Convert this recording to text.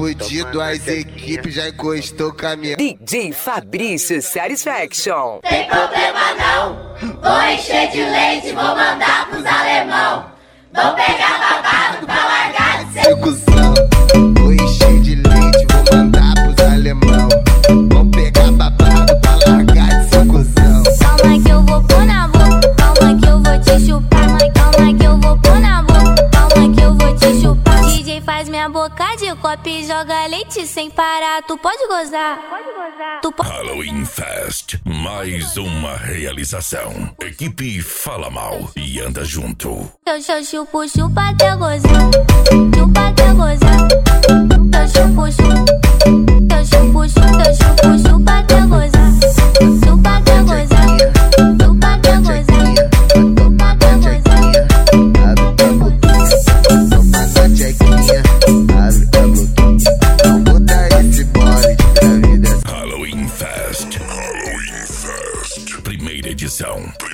fudido, as equipes já encostou o caminhão. DJ Fabrício Satisfaction. Tem problema não, vou encher de leite, vou mandar pros alemão. Vou pegar babado pra largar de ser cuzão. Vou encher de leite, vou mandar pros alemão. Vou pegar babado pra largar de ser cuzão. Calma que eu vou pôr na boca, calma que eu vou te chupar. Calma que eu vou pôr na boca, calma que eu vou te chupar. DJ faz minha boca de copo e joga leite sem parar. Tu pode gozar, tu pode. Halloween Fest, mais uma realização. Equipe Fala Mal e anda junto. Eu chupo, chupa até gozar, chupa até gozar. Eu chupo, chupa, eu chupo, chupa, eu chupo, chupa até gozar, chupa até gozar, chupa até gozar, chupa até gozar. Abre a boquinha, toma na tchequinha. Abre a boquinha, não botar esse bode de gravidez. Halloween Fest, Halloween Fest, primeira edição.